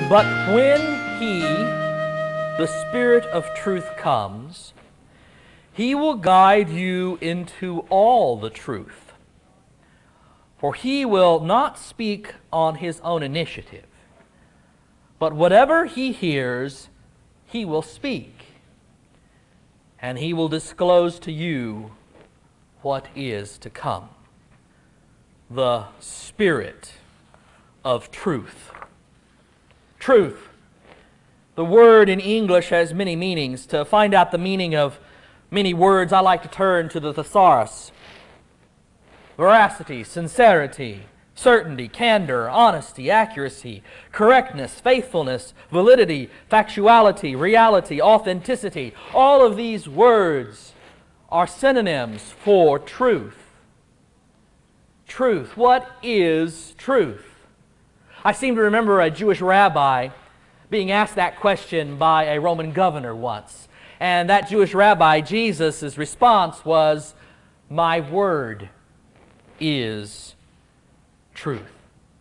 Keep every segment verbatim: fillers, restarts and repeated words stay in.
But when He, the Spirit of truth, comes, He will guide you into all the truth. For He will not speak on His own initiative, but whatever He hears, He will speak, and He will disclose to you what is to come. The Spirit of truth. Truth. The word in English has many meanings. To find out the meaning of many words, I like to turn to the thesaurus. Veracity, sincerity, certainty, candor, honesty, accuracy, correctness, faithfulness, validity, factuality, reality, authenticity. All of these words are synonyms for truth. Truth. What is truth? I seem to remember a Jewish rabbi being asked that question by a Roman governor once. And that Jewish rabbi, Jesus' response was, "My word is truth."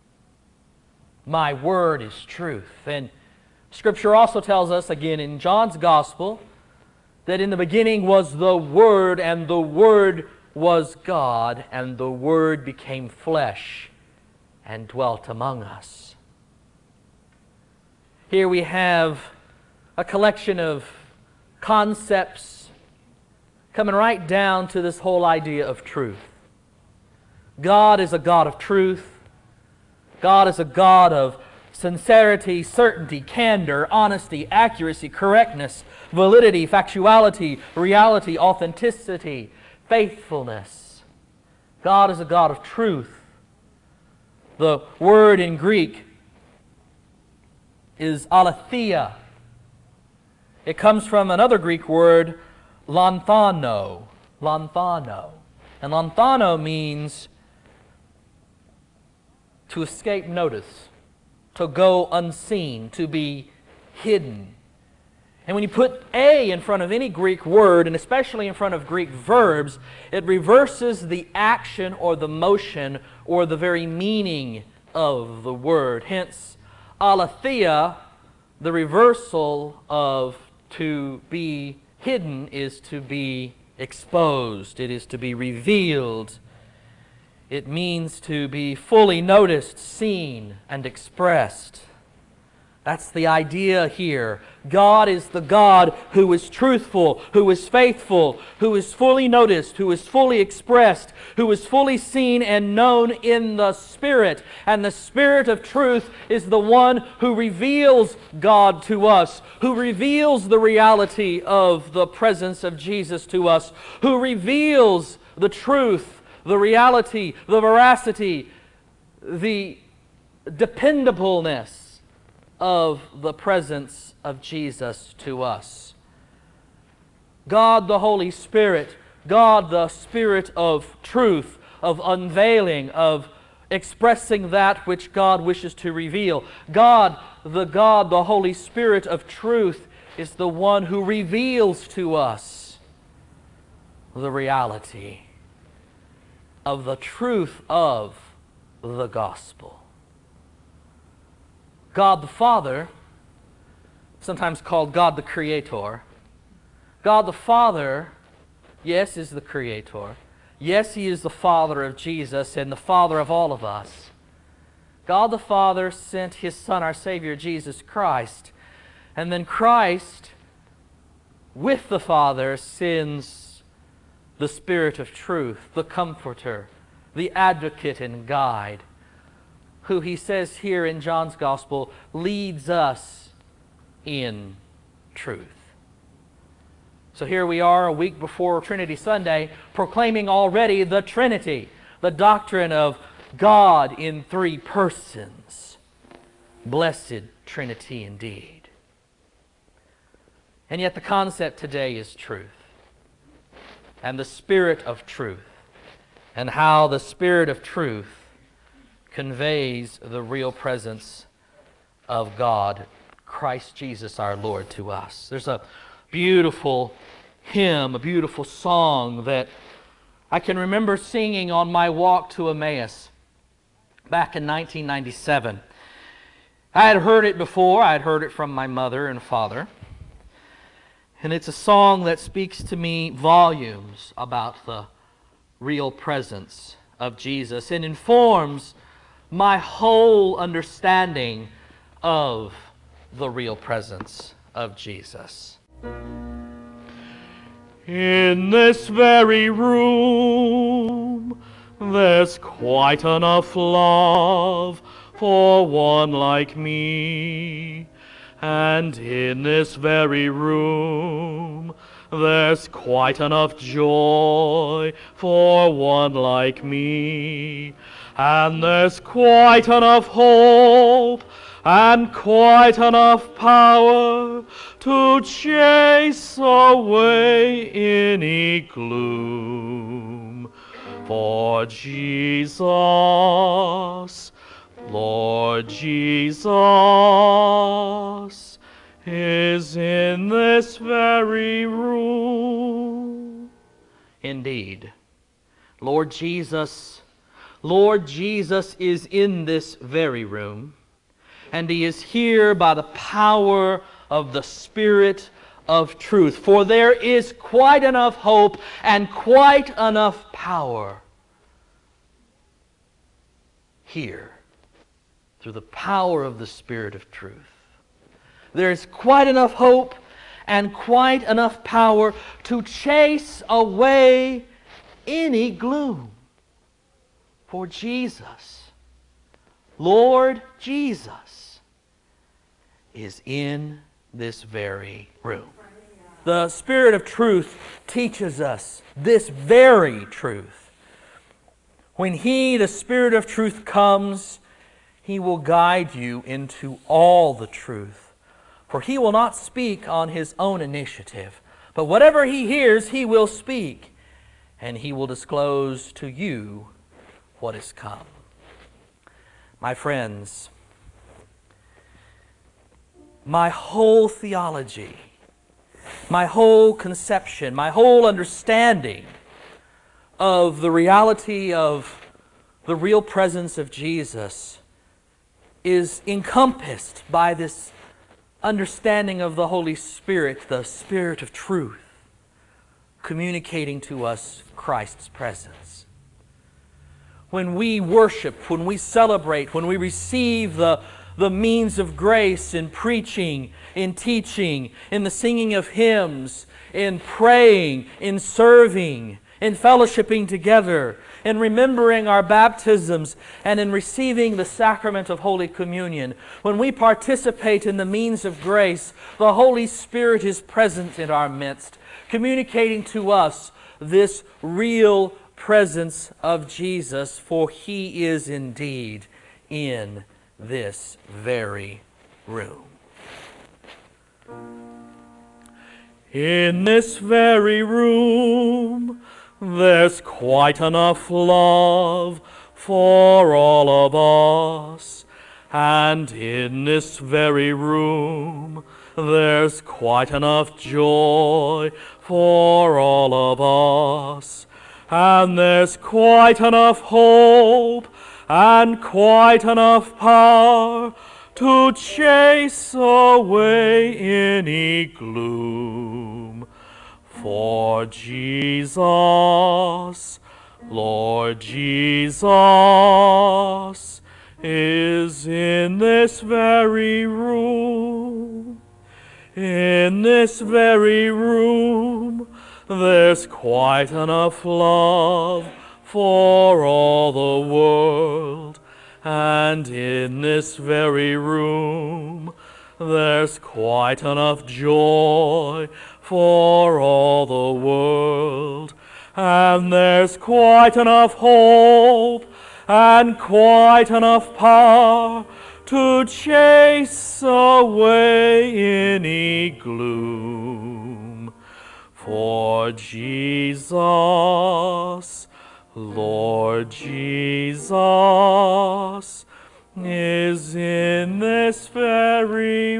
My word is truth. And Scripture also tells us, again in John's Gospel, that in the beginning was the Word, and the Word was God, and the Word became flesh and dwelt among us. Here we have a collection of concepts coming right down to this whole idea of truth. God is a God of truth. God is a God of sincerity, certainty, candor, honesty, accuracy, correctness, validity, factuality, reality, authenticity, faithfulness. God is a God of truth. The word in Greek is aletheia. It comes from another Greek word, lanthano. Lanthano. And lanthano means to escape notice, to go unseen, to be hidden. And when you put a in front of any Greek word, and especially in front of Greek verbs, it reverses the action or the motion or the very meaning of the word. Hence, aletheia, the reversal of to be hidden, is to be exposed. It is to be revealed. It means to be fully noticed, seen, and expressed. That's the idea here. God is the God who is truthful, who is faithful, who is fully noticed, who is fully expressed, who is fully seen and known in the Spirit. And the Spirit of truth is the one who reveals God to us, who reveals the reality of the presence of Jesus to us, who reveals the truth, the reality, the veracity, the dependableness of the presence of Jesus to us. God the Holy Spirit, God the Spirit of truth, of unveiling, of expressing that which God wishes to reveal. God, the God, the Holy Spirit of truth, is the one who reveals to us the reality of the truth of the gospel. God the Father, sometimes called God the Creator. God the Father, yes, is the Creator. Yes, He is the Father of Jesus and the Father of all of us. God the Father sent His Son, our Savior, Jesus Christ. And then Christ, with the Father, sends the Spirit of truth, the Comforter, the Advocate and Guide, who He says here in John's Gospel leads us in truth. So here we are a week before Trinity Sunday, proclaiming already the Trinity, the doctrine of God in three persons. Blessed Trinity indeed. And yet the concept today is truth, and the Spirit of truth, and how the Spirit of truth conveys the real presence of God, Christ Jesus our Lord, to us. There's a beautiful hymn, a beautiful song that I can remember singing on my walk to Emmaus back in nineteen ninety-seven. I had heard it before. I had heard it from my mother and father. And it's a song that speaks to me volumes about the real presence of Jesus and informs my whole understanding of the real presence of Jesus. In this very room, there's quite enough love for one like me. And in this very room, there's quite enough joy for one like me. And there's quite enough hope and quite enough power to chase away any gloom. For Jesus, Lord Jesus, is in this very room. Indeed, Lord Jesus, Lord Jesus is in this very room, and He is here by the power of the Spirit of truth. For there is quite enough hope and quite enough power here through the power of the Spirit of truth. There is quite enough hope and quite enough power to chase away any gloom. For Jesus, Lord Jesus, is in this very room. The Spirit of truth teaches us this very truth. When He, the Spirit of truth, comes, He will guide you into all the truth. For He will not speak on His own initiative, but whatever He hears, He will speak, and He will disclose to you what is come. My friends, my whole theology, my whole conception, my whole understanding of the reality of the real presence of Jesus is encompassed by this understanding of the Holy Spirit, the Spirit of truth, communicating to us Christ's presence. When we worship, when we celebrate, when we receive the, the means of grace in preaching, in teaching, in the singing of hymns, in praying, in serving, in fellowshipping together, in remembering our baptisms, and in receiving the sacrament of Holy Communion, when we participate in the means of grace, the Holy Spirit is present in our midst, communicating to us this real presence of Jesus, for He is indeed in this very room. In this very room, there's quite enough love for all of us. And in this very room, there's quite enough joy for all of us. And there's quite enough hope and quite enough power to chase away any gloom. For Jesus, Lord Jesus, is in this very room. In this very room, there's quite enough love for all the world. And in this very room, there's quite enough joy for all the world. And there's quite enough hope and quite enough power to chase away any gloom. For Jesus, Lord Jesus, is in this very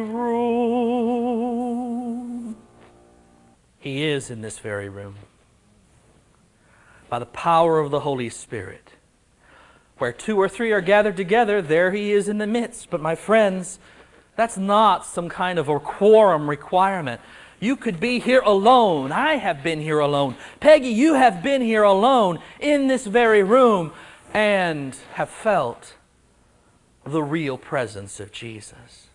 room. He is in this very room. By the power of the Holy Spirit, Where two or three are gathered together, there He is in the midst. But my friends, that's not some kind of a quorum requirement. You could be here alone. I have been here alone. Peggy, you have been here alone in this very room and have felt the real presence of Jesus.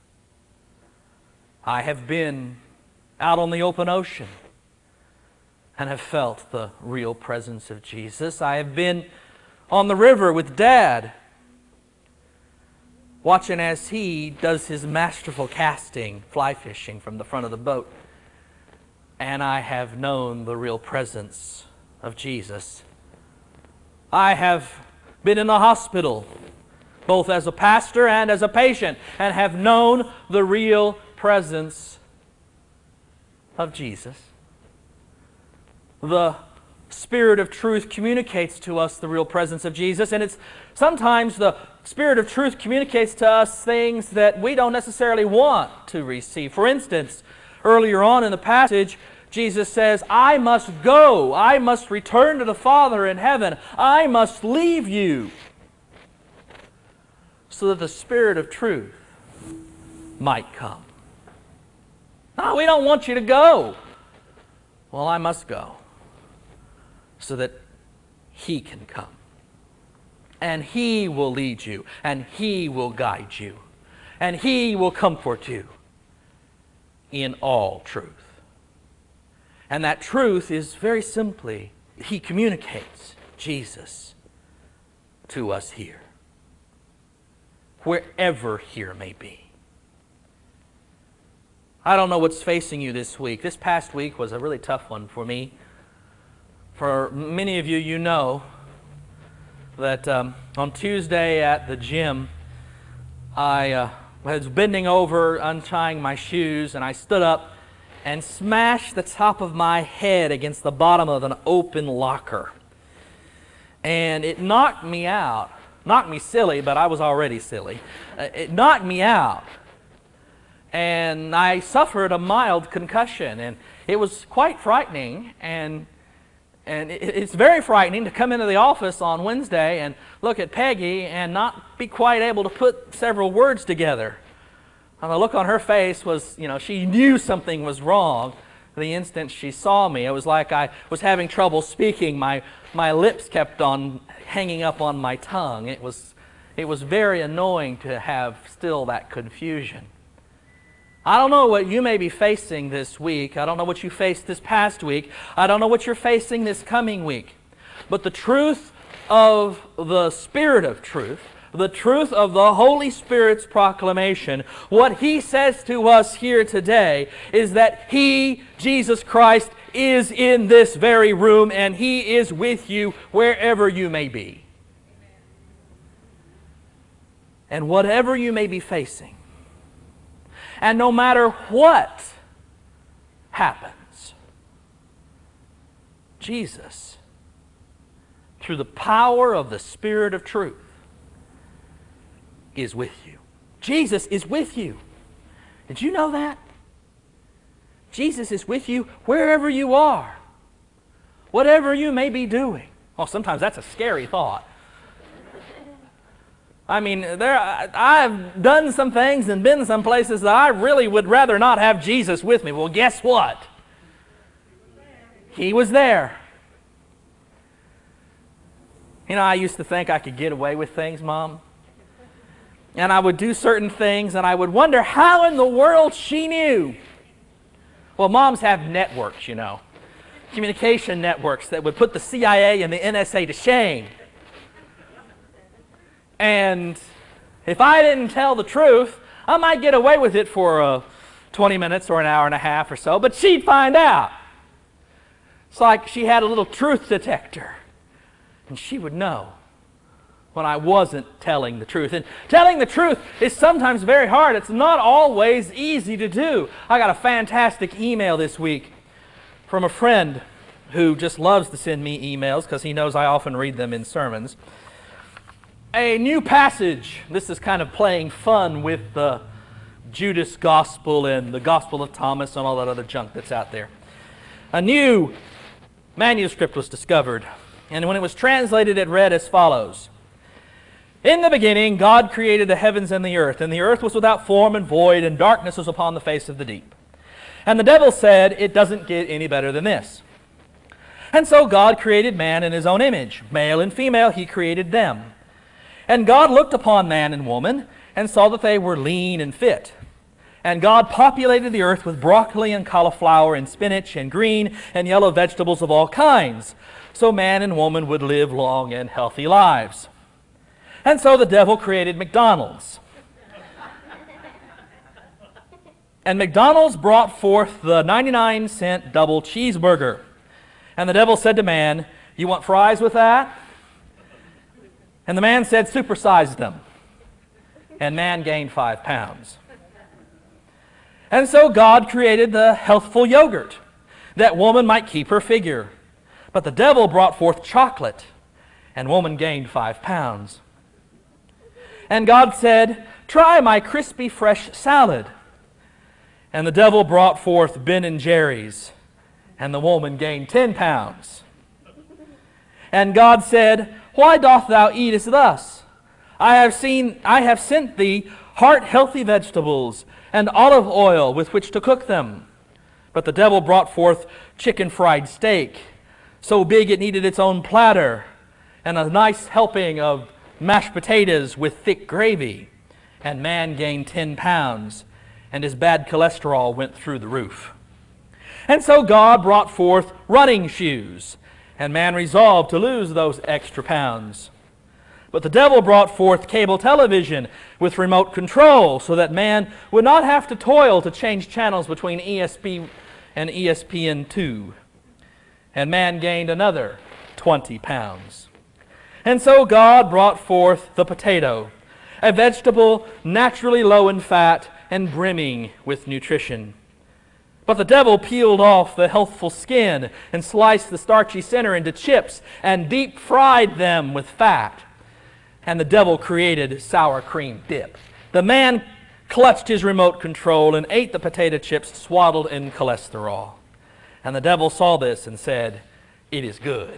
I have been out on the open ocean and have felt the real presence of Jesus. I have been on the river with Dad, watching as he does his masterful casting, fly fishing from the front of the boat. And I have known the real presence of Jesus. I have been in the hospital, both as a pastor and as a patient, and have known the real presence of Jesus. The Spirit of truth communicates to us the real presence of Jesus, and it's sometimes the Spirit of truth communicates to us things that we don't necessarily want to receive. For instance, earlier on in the passage, Jesus says, I must go. I must return to the Father in heaven. I must leave you so that the Spirit of truth might come. No, we don't want you to go. Well, I must go so that He can come. And He will lead you, and He will guide you, and He will comfort you in all truth. And that truth is very simply, He communicates Jesus to us here, wherever here may be. I don't know what's facing you this week. This past week was a really tough one for me. For many of you, you know that um, on Tuesday at the gym, I uh, was bending over, untying my shoes, and I stood up and smashed the top of my head against the bottom of an open locker. And it knocked me out. Knocked me silly, but I was already silly. Uh, it knocked me out. And I suffered a mild concussion, and it was quite frightening. And And it's very frightening to come into the office on Wednesday and look at Peggy and not be quite able to put several words together. And the look on her face was, you know, she knew something was wrong the instant she saw me. It was like I was having trouble speaking. My, my lips kept on hanging up on my tongue. It was, it was very annoying to have still that confusion. I don't know what you may be facing this week. I don't know what you faced this past week. I don't know what you're facing this coming week. But the truth of the Spirit of truth, the truth of the Holy Spirit's proclamation, what He says to us here today is that He, Jesus Christ, is in this very room and He is with you wherever you may be. And whatever you may be facing, and no matter what happens, Jesus, through the power of the Spirit of truth, is with you. Jesus is with you. Did you know that? Jesus is with you wherever you are, whatever you may be doing. Oh, sometimes that's a scary thought. I mean, there, I've done some things and been some places that I really would rather not have Jesus with me. Well, guess what? He was there. You know, I used to think I could get away with things, Mom. And I would do certain things and I would wonder how in the world she knew. Well, moms have networks, you know. Communication networks that would put the C I A and the N S A to shame. And if I didn't tell the truth, I might get away with it for uh, twenty minutes or an hour and a half or so, but she'd find out. It's like she had a little truth detector, and she would know when I wasn't telling the truth. And telling the truth is sometimes very hard. It's not always easy to do. I got a fantastic email this week from a friend who just loves to send me emails because he knows I often read them in sermons. A new passage. This is kind of playing fun with the Judas Gospel and the Gospel of Thomas and all that other junk that's out there. A new manuscript was discovered, and when it was translated, it read as follows. In the beginning, God created the heavens and the earth, and the earth was without form and void, and darkness was upon the face of the deep. And the devil said, it doesn't get any better than this. And so God created man in his own image. Male and female, he created them. And God looked upon man and woman and saw that they were lean and fit. And God populated the earth with broccoli and cauliflower and spinach and green and yellow vegetables of all kinds, so man and woman would live long and healthy lives. And so the devil created McDonald's. And McDonald's brought forth the ninety-nine cent double cheeseburger. And the devil said to man, you want fries with that? And the man said, supersize them. And man gained five pounds. And so God created the healthful yogurt, that woman might keep her figure. But the devil brought forth chocolate, and woman gained five pounds. And God said, try my crispy fresh salad. And the devil brought forth Ben and Jerry's, and the woman gained ten pounds. And God said, why doth thou eatest thus? I have seen, I have sent thee heart-healthy vegetables and olive oil with which to cook them. But the devil brought forth chicken fried steak, so big it needed its own platter, and a nice helping of mashed potatoes with thick gravy. And man gained ten pounds, and his bad cholesterol went through the roof. And so God brought forth running shoes, and man resolved to lose those extra pounds. But the devil brought forth cable television with remote control, so that man would not have to toil to change channels between E S P and E S P N two. And man gained another twenty pounds. And so God brought forth the potato, a vegetable naturally low in fat and brimming with nutrition. But the devil peeled off the healthful skin and sliced the starchy center into chips and deep fried them with fat. And the devil created sour cream dip. The man clutched his remote control and ate the potato chips swaddled in cholesterol. And the devil saw this and said, it is good.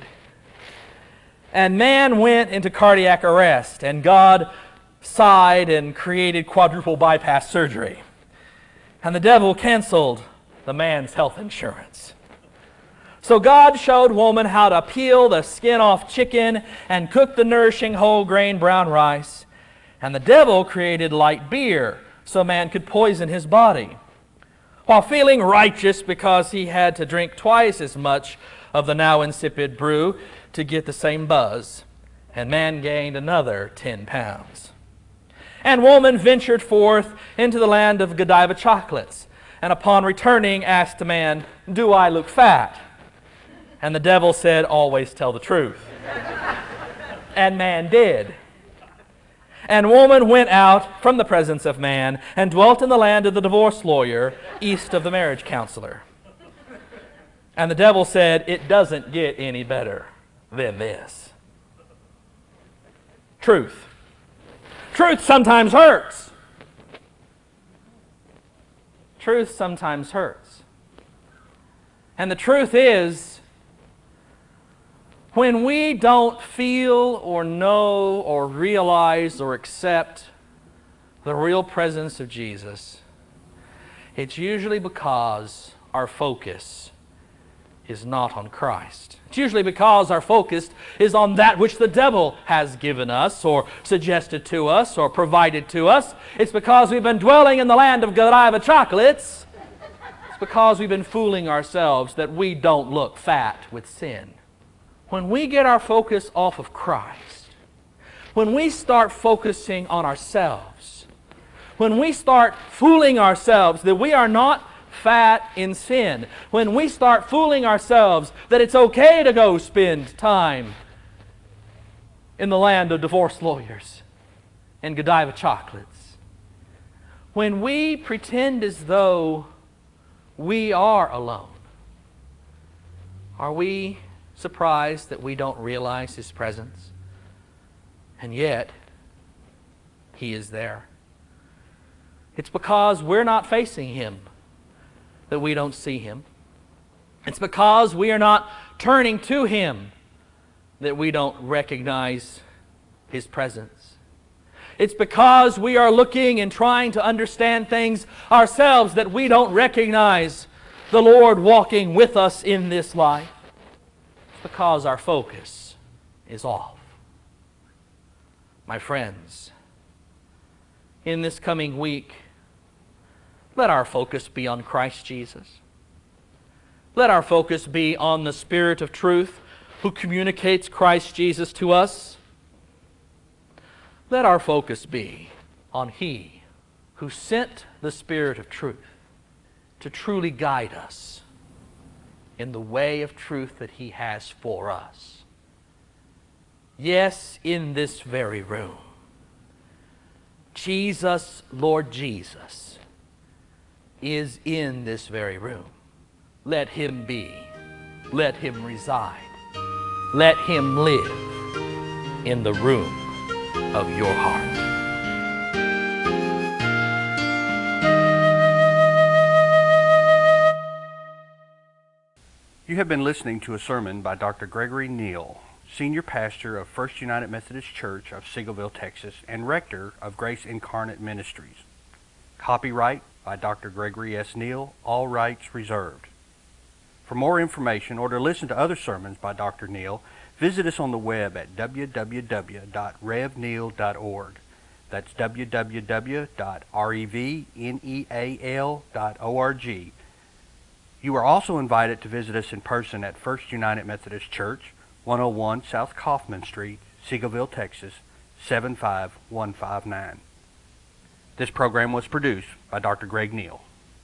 And man went into cardiac arrest, and God sighed and created quadruple bypass surgery. And the devil canceled the man's health insurance. So God showed woman how to peel the skin off chicken and cook the nourishing whole grain brown rice. And the devil created light beer so man could poison his body, while feeling righteous because he had to drink twice as much of the now insipid brew to get the same buzz. And man gained another ten pounds. And woman ventured forth into the land of Godiva chocolates, and upon returning asked the man, do I look fat? And the devil said, always tell the truth. And man did. And woman went out from the presence of man and dwelt in the land of the divorce lawyer, east of the marriage counselor. And the devil said, it doesn't get any better than this. Truth. Truth sometimes hurts. Truth sometimes hurts. And the truth is, when we don't feel or know or realize or accept the real presence of Jesus, it's usually because our focus is not on Christ. It's usually because our focus is on that which the devil has given us or suggested to us or provided to us. It's because we've been dwelling in the land of Godiva chocolates. It's because we've been fooling ourselves that we don't look fat with sin. When we get our focus off of Christ, when we start focusing on ourselves, when we start fooling ourselves that we are not fat in sin, when we start fooling ourselves that it's okay to go spend time in the land of divorce lawyers and Godiva chocolates, when we pretend as though we are alone, are we surprised that we don't realize His presence? And yet, He is there. It's because we're not facing Him that we don't see Him. It's because we are not turning to Him that we don't recognize His presence. It's because we are looking and trying to understand things ourselves that we don't recognize the Lord walking with us in this life. It's because our focus is off. My friends, in this coming week, let our focus be on Christ Jesus. Let our focus be on the Spirit of truth who communicates Christ Jesus to us. Let our focus be on He who sent the Spirit of truth to truly guide us in the way of truth that He has for us. Yes, in this very room, Jesus, Lord Jesus, is in this very room. Let Him be. Let Him reside. Let Him live in the room of your heart. You have been listening to a sermon by Doctor Gregory Neal, Senior Pastor of First United Methodist Church of Seagoville, Texas, and Rector of Grace Incarnate Ministries. Copyright by Doctor Gregory S. Neal, all rights reserved. For more information or to listen to other sermons by Doctor Neal, visit us on the web at w w w dot rev neal dot org. That's w w w dot rev neal dot org. You are also invited to visit us in person at First United Methodist Church, one oh one South Kaufman Street, Seagoville, Texas, seven five one five nine. This program was produced by Doctor Greg Neal.